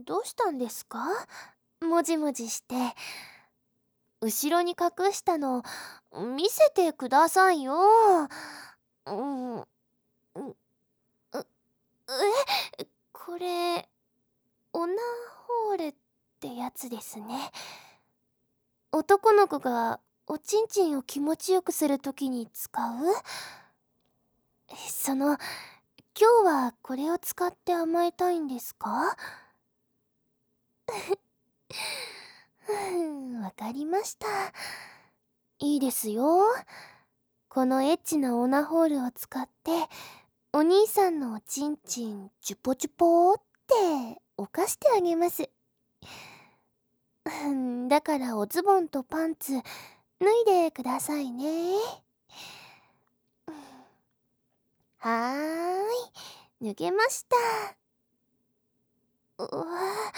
どうしたんですか？もじもじして。後ろに隠したの見せてくださいよ。うん、う、う、これ、オナホールってやつですね。男の子がおちんちんを気持ちよくするときに使う？その、今日はこれを使って甘えたいんですか？わかりました。いいですよ。このエッチなオナホールを使ってお兄さんのおちんちんチュポチュポーって犯してあげます。だからおズボンとパンツ脱いでくださいね。はーい、脱げました。うわ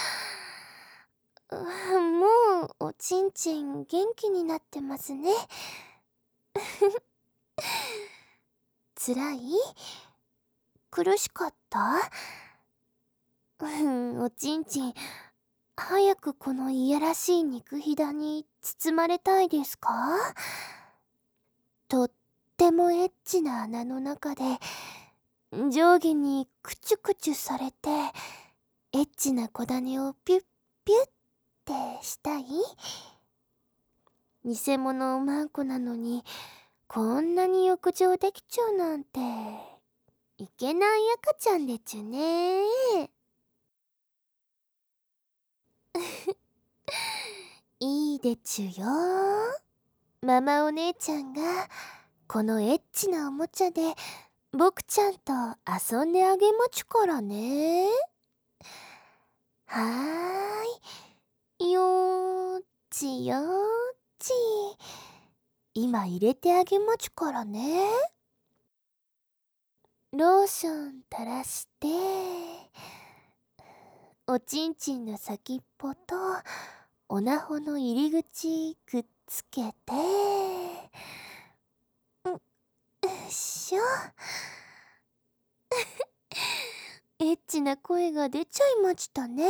もうおちんちん元気になってますね。つらい？苦しかった？おちんちん早くこのいやらしい肉ひだに包まれたいですか？とってもエッチな穴の中で上下にクチュクチュされてエッチな小種をピュッピュッってしたい？偽物おまんこなのにこんなに浴場できちゃうなんていけない赤ちゃんでちゅね。いいでちゅよ。ママお姉ちゃんがこのエッチなおもちゃで僕ちゃんと遊んであげまちゅからね。はーい。よーちよーち。今入れてあげまちゅからね。ローション垂らして、おちんちんの先っぽとおなほの入り口くっつけて、しょ。エッチな声が出ちゃいましたね。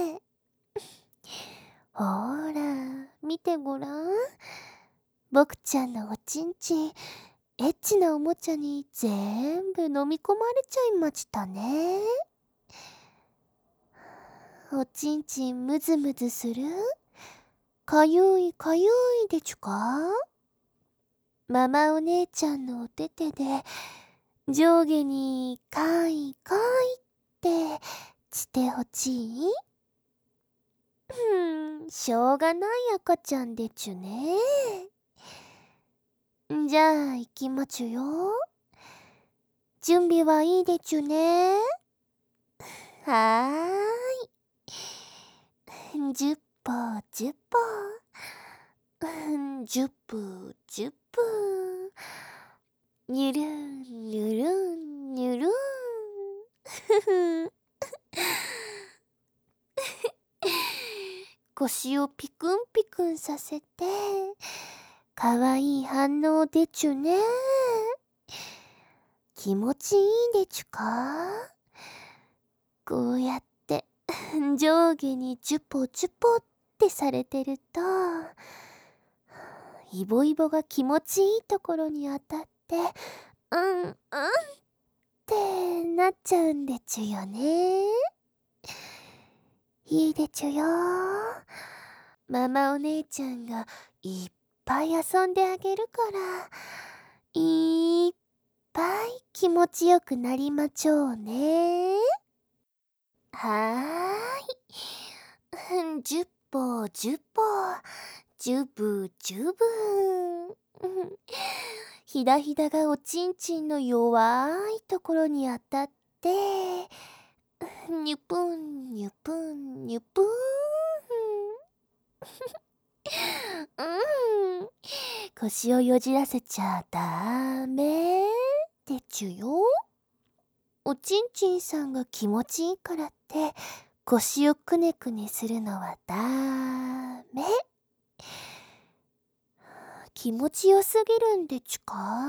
ほーら、見てごらん。僕ちゃんのおちんちん、エッチなおもちゃに全部飲み込まれちゃいましたね。おちんちんムズムズする？かゆいかゆいでちゅか？ママお姉ちゃんのお手々で上下にかいかいってしてほしい？しょうがない赤ちゃんでちゅね。じゃあ行きまちゅよ。準備はいいでちゅね。はーい。10歩10歩。10歩10歩。にゅるんにゅるんにゅるん。ふふ。腰をピクンピクンさせてかわいい反応でちゅね。気持ちいいでちゅか？こうやって上下にチュポチュポってされてるとイボイボが気持ちいいところに当たってうんってなっちゃうんでちゅよね。いいでちゅよ。ママお姉ちゃんがいっぱい遊んであげるからいっぱい気持ちよくなりまちょうね。はーい。10歩10歩。10步10步。ひだひだがおちんちんの弱いところに当たってにゅぷんにゅぷんにゅぷん。腰をよじらせちゃダメでちゅよ。おちんちんさんが気持ちいいからって腰をくねくねするのはダメ。気持ちよすぎるんでちゅか？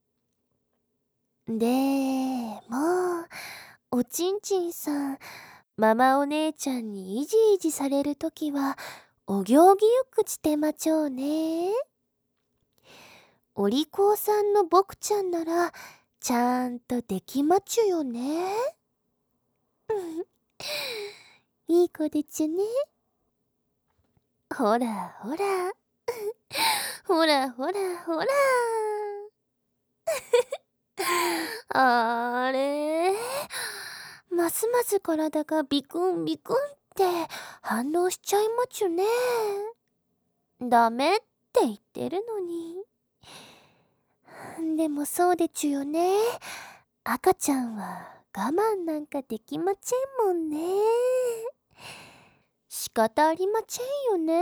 でもおちんちんさんママお姉ちゃんにいじいじされるときは、お行儀よくしてまちょうね。お利口さんの僕ちゃんなら、ちゃんとできまちゅよね。いい子でちゅね。ほらほら。ほらほらほら。あれ、ますます体がビクンビクンって反応しちゃいまちゅね。ダメって言ってるのに。でもそうでちゅよね。赤ちゃんは我慢なんかできまちぇんもんね。仕方ありまちぇんよね。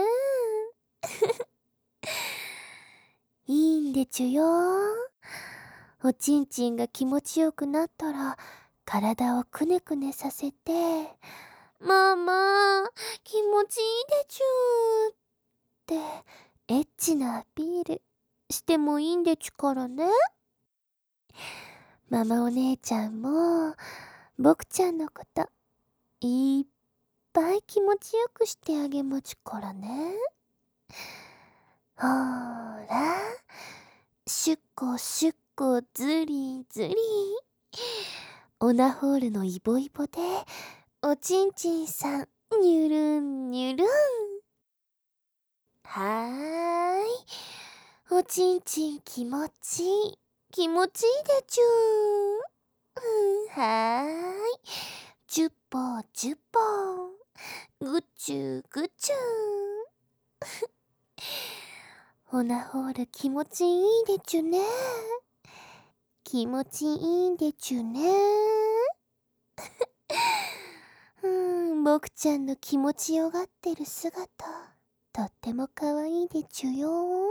いいんでちゅよ。おちんちんが気持ちよくなったら体をくねくねさせて、ママ気持ちいいでちゅってエッチなアピールしてもいいんでちゅからね。ママお姉ちゃんも僕ちゃんのこといっぱい気持ちよくしてあげまちゅからね。ほーら、シュッコシュッコズリズリ。オナホールのイボイボでおちんちんさんニュルンニュルン。はーい、おちんちん気持ちいい気持ちいいでちゅはーい、ジュッポジュッポグッチュグッチュオナホール気持ちいいでちゅね。気持ちいいんでちゅね。僕ちゃんの気持ちよがってる姿、とってもかわいいでちゅよ。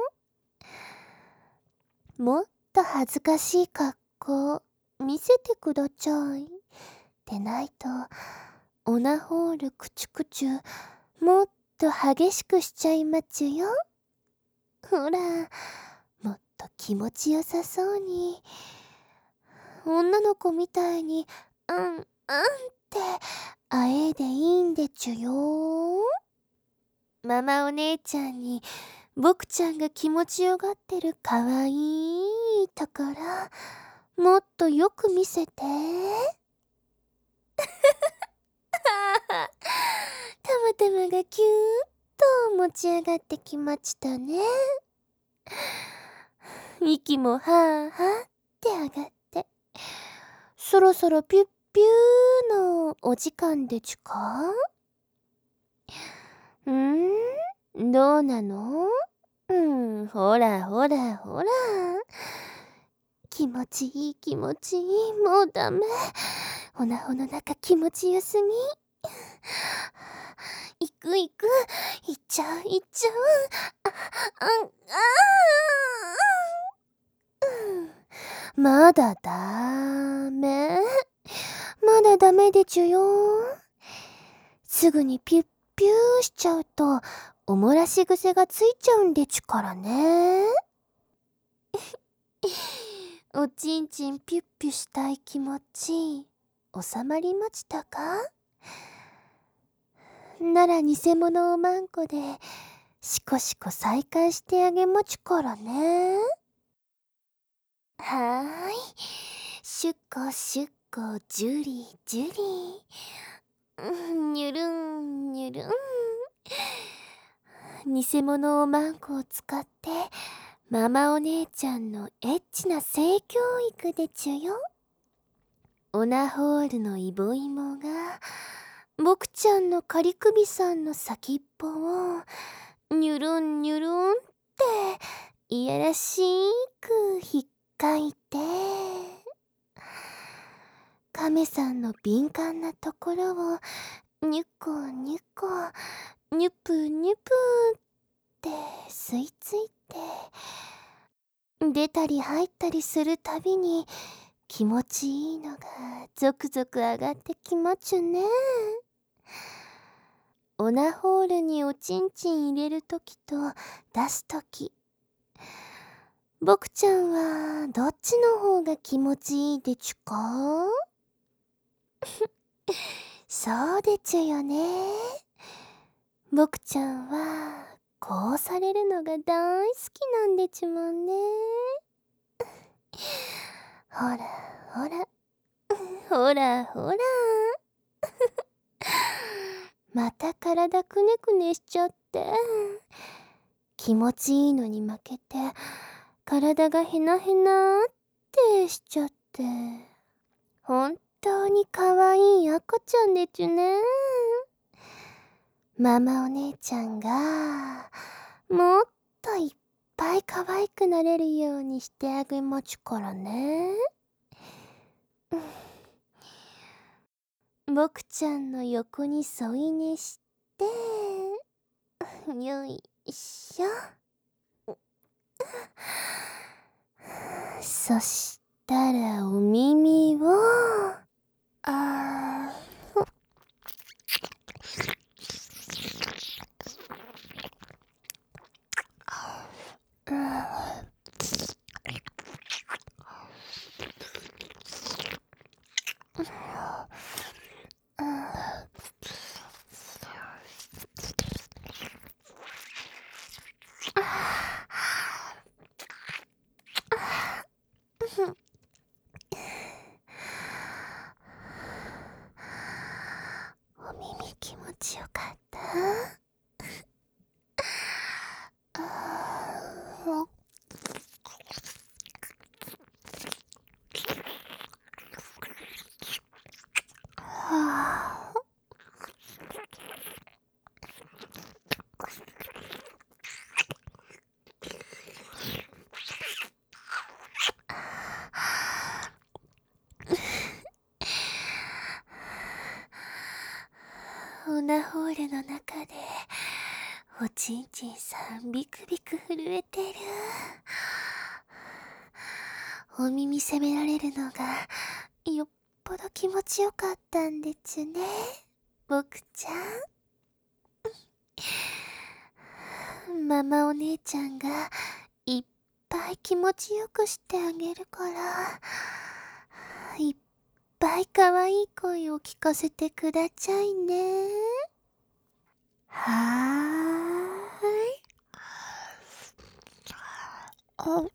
もっと恥ずかしい格好見せてくだちゃい。でないと、オナホールクチュクチュ、もっと激しくしちゃいまちゅよ。ほら、もっと気持ちよさそうに、女の子みたいに、うんってあえいでいいんでちゅよ。ママお姉ちゃんに僕ちゃんが気持ちよがってるかわいいところもっとよく見せて。たまたまがキューッと持ち上がってきましたね。息もはーはーって上がって、そろそろピュッピューのお時間でちゅか。どうなの？ほらほらほら。気持ちいい気持ちいい。もうダメ。オナホの中気持ちよすぎ。行く行く。行っちゃう行っちゃう。まだダメ。まだダメでちゅよ。すぐにピュッピューしちゃうとおもらし癖がついちゃうんでちゅからね。おちんちんピュッピュしたい気持ち収まりましたか？なら偽物おまんこでしこしこ再開してあげまちゅからね。はーい、シュッコシュッコジュリジュリ。にゅるんにゅるん。偽物おまんこを使ってママお姉ちゃんのエッチな性教育でちゅよ。オナホールのイボイモが僕ちゃんの仮首さんの先っぽをニュルンニュルンっていやらしくひっかいて、カメさんの敏感なところをニュコニュコニュプニュプって吸い付いて、出たり入ったりするたびに気持ちいいのがゾクゾク上がってきまちゅね。オナホールにおちんちん入れるときと出すとき、僕ちゃんはどっちの方が気持ちいいでちゅか？ そうでちゅよね。僕ちゃんはこうされるのが大好きなんでちゅもんね。ほらほら、ほらほら。また体くねくねしちゃって。気持ちいいのに負けて、体がへなへなってしちゃって。本当に可愛い赤ちゃんでちゅね。ママお姉ちゃんが、もっといっぱい可愛くなれるようにしてあげまちゅからね。僕ちゃんの横に添い寝して、よいしょ。そしたらお耳を、あー、うん、お耳気持ちよかった？はあ、オナホールの中でおちんちんさんビクビク震えてる。お耳責められるのがよっぽど気持ちよかったんでちゅね、僕ちゃん。ママお姉ちゃんがいっぱい気持ちよくしてあげるから、いっぱい可愛い声を聞かせてくだちゃいね。はーい。あ、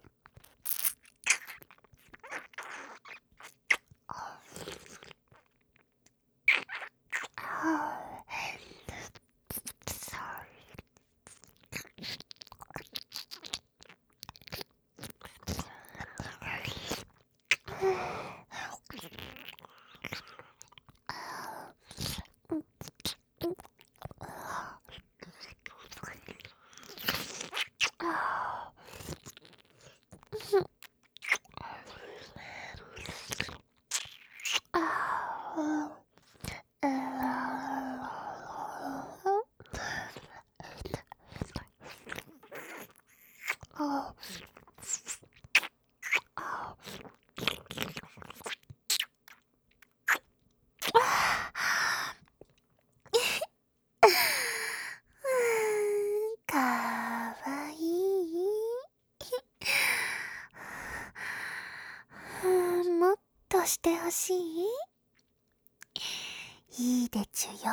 かわいい。もっとしてほしい？いいでちゅよ。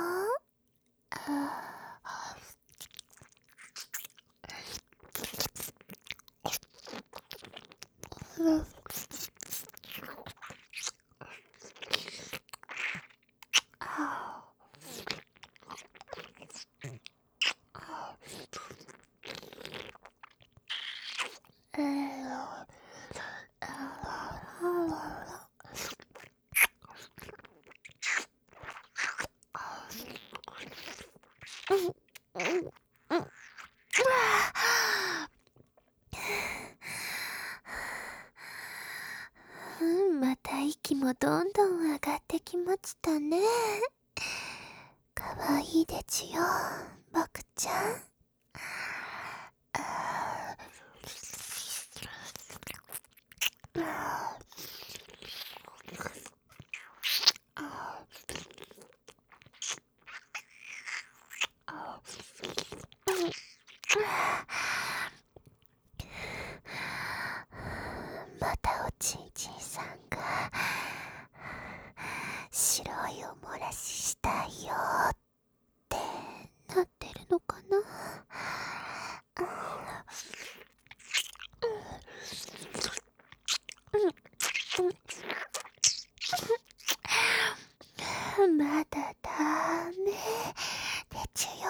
また息もどんどん上がってきましたね。かわいいでちゅよ、僕ちゃん。またおちんちんさんが白いおもらしよってなってるのかな。まだダメでちゅよ。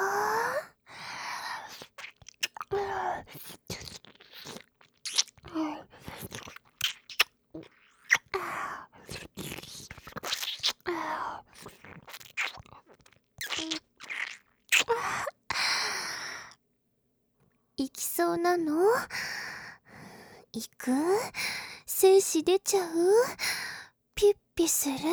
行きそうなの？行く？精子出ちゃう？ピッピする？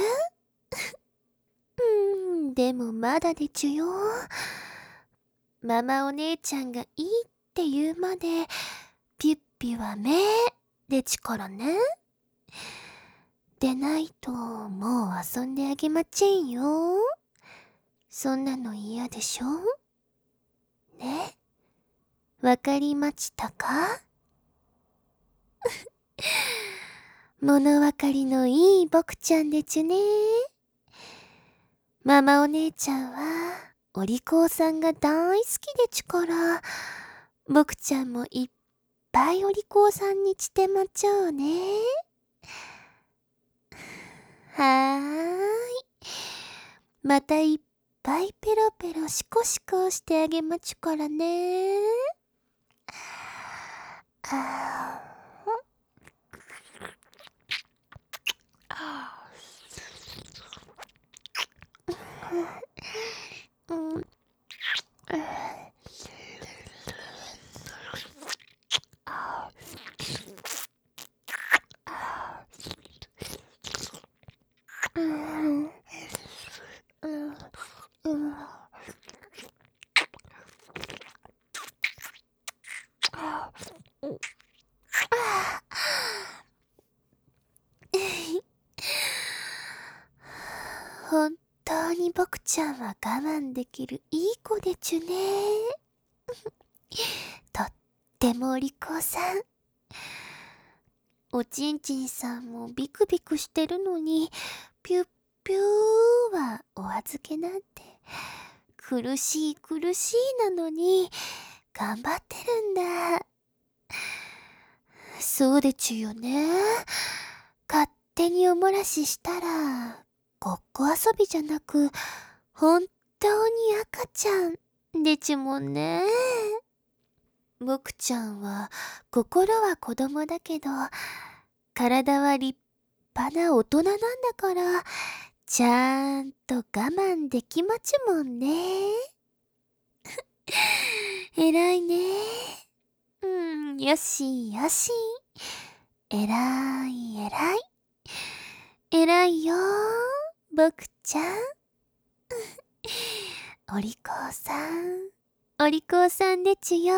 でもまだでちゅよ。ママお姉ちゃんがいいって言うまでピッピは目でちからね。でないともう遊んであげまちんよ。そんなの嫌でしょ？ね、わかりましたか？物分かりのいい僕ちゃんでちゅね。ママお姉ちゃんはお利口さんが大好きでちゅから、僕ちゃんもいっぱいお利口さんにしてまちょうね。はーい。またいっぱいペロペロシコシコしてあげまちゅからね。あー、うん、うん、うん、本当に僕ちゃんは我慢できるいい子でちゅね。とってもお利口さん。おちんちんさんもビクビクしてるのに、ピュッピューはお預けなんて、苦しい苦しいなのに、頑張ってるんだ。そうでちゅよね。勝手におもらししたら、ごっこ遊びじゃなく、本当に赤ちゃんでちゅもんね。僕ちゃんは心は子供だけど、体は立派な大人なんだから、ちゃんと我慢できまちゅもんね。偉いね。よしよし。偉い偉い。偉いよ、僕ちゃん。お利口さん。お利口さんでちゅよ。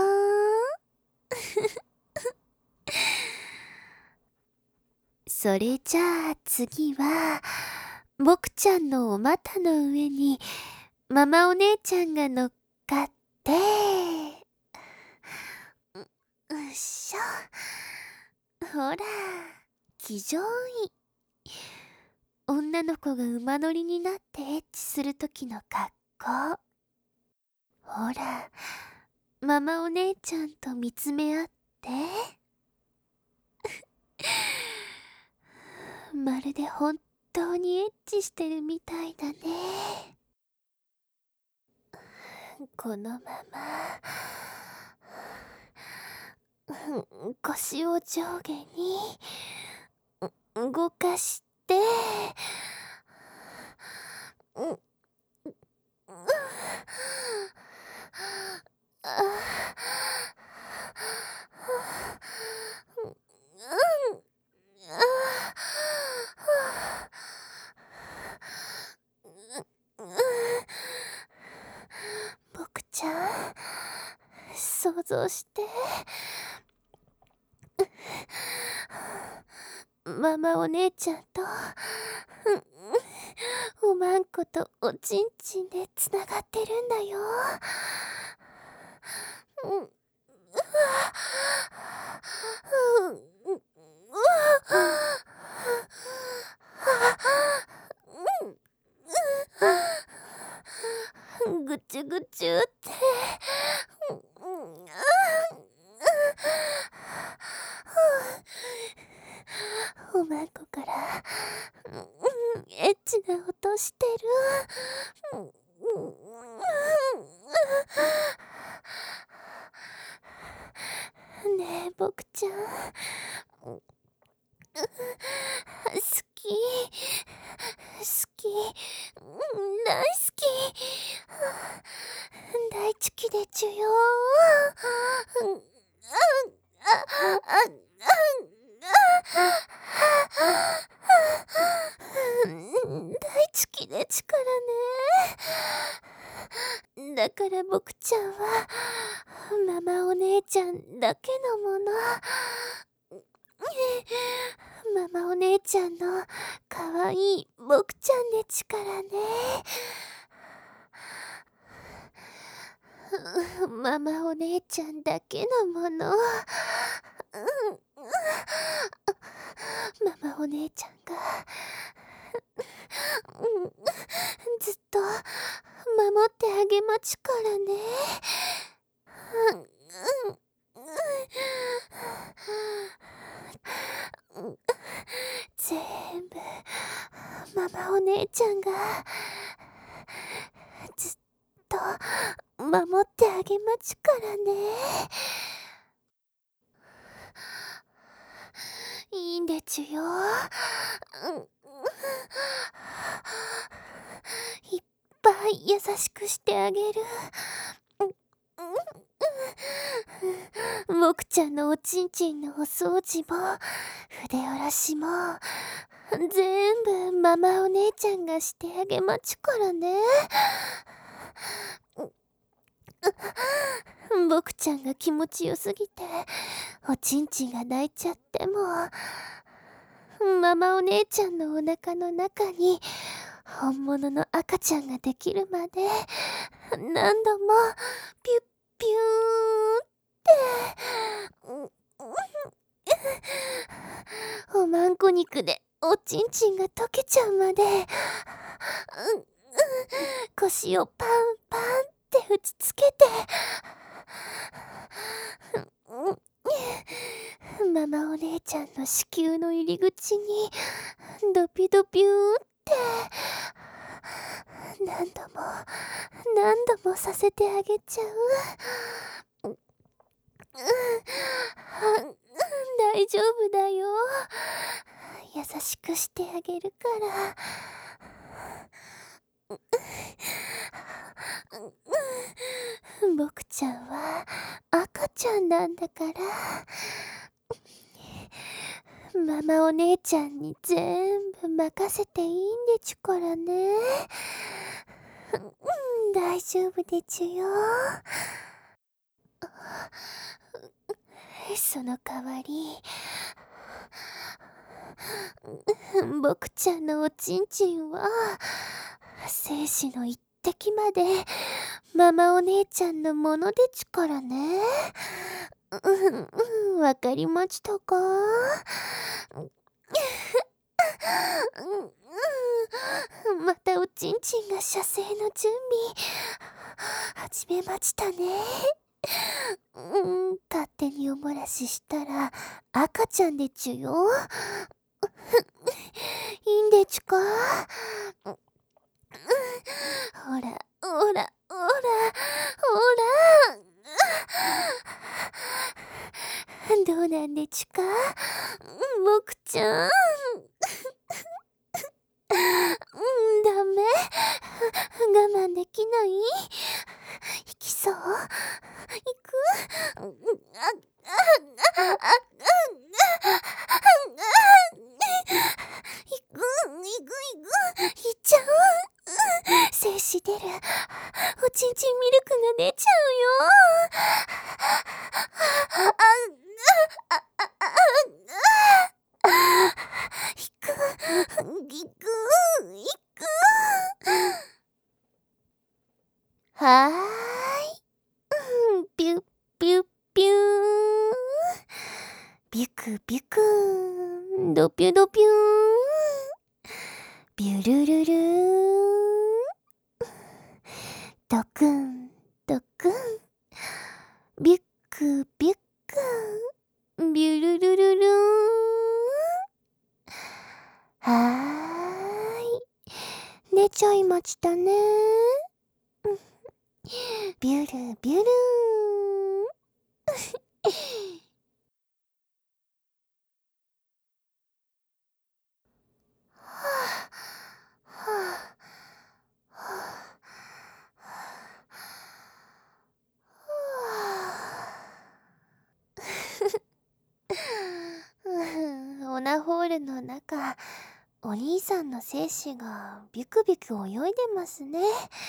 それじゃあ次は、僕ちゃんのお股の上にママお姉ちゃんが乗っかって、っしょ。ほら、騎乗位。女の子が馬乗りになってエッチするときの格好。ほら、ママお姉ちゃんと見つめ合って。まるで本当にエッチしてるみたいだね。このまま腰を上下に動かして、うん僕ちゃん、想像して。ママお姉ちゃんと、おまんことおちんちんでつながってるんだよ。 ぐちゅぐちゅって。おまんこからエッチな音してる。ねえボクちゃん、好き大好き、大好きでちゅよ。大好きでちからね。だからボクちゃんはママお姉ちゃんだけのもの。ママお姉ちゃんのかわいいボクちゃんでちからね。ママお姉ちゃんだけのもの。ママお姉ちゃんがずっと守ってあげまちからね。全部ママお姉ちゃんがずっと守ってあげまちからね。いいんでちゅよ。いっぱい優しくしてあげる。ボクちゃんのおちんちんのお掃除も筆下ろしも全部ママお姉ちゃんがしてあげまちからね。ボクちゃんが気持ちよすぎておちんちんが泣いちゃっても、ママお姉ちゃんのお腹の中に本物の赤ちゃんができるまで何度もピュッピューって、おまんこ肉でおちんちんが溶けちゃうまで腰をパンパンって打ちつけて、ママお姉ちゃんの子宮の入り口にドピドピューって何度も何度もさせてあげちゃう。大丈夫だよ。優しくしてあげるから。僕ちゃんは赤ちゃんなんだから、ママお姉ちゃんに全部任せていいんでちゅからね。大丈夫でちゅよ。その代わり僕ちゃんのおちんちんは精子の一滴までママお姉ちゃんのものでちゅからね。わかりましたか？またおちんちんが射精の準備始めましたね。勝手にお漏らししたら赤ちゃんでちゅよ。いいんでちゅか？ほらほらほらほら、どうなんでちゅか？僕ちゃん。ダメ、我慢できない。行きそう？行く？行っちゃう？精子出る。おちんちんミルクが出ちゃうよ。行く、行く、行く。はーい。ピュッピュッピューン。ビュクビュクーン。ドピュドピューン。ビュルルルーン。 ドクンドクン、ビュックビュックン、ビュルルルルーン。はーい、寝ちゃいましたね。ビュルビュルーン。はあはあはあ。オナホールの中、お兄さんの精子がビュクビュク泳いでますね。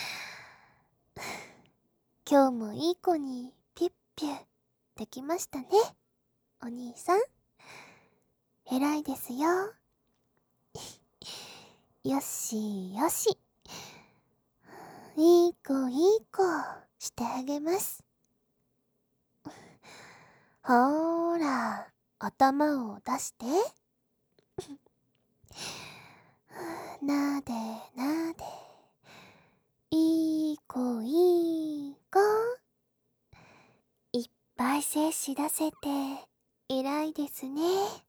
今日もいい子にピュッピュできましたね、お兄さん。偉いですよ。よしよし。いい子いい子してあげます。ほーら、頭を出して。なでなで。いい子いい子。いっぱい精子出せて偉いですね。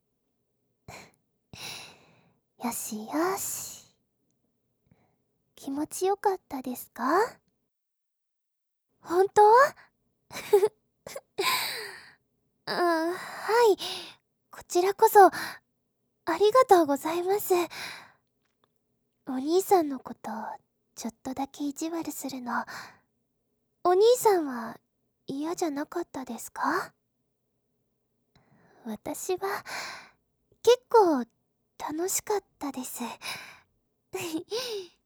よしよし。気持ちよかったですか？本当？はい。こちらこそ、ありがとうございます。お兄さんのこと、ちょっとだけ意地悪するの、お兄さんは嫌じゃなかったですか？私は、結構、楽しかったです。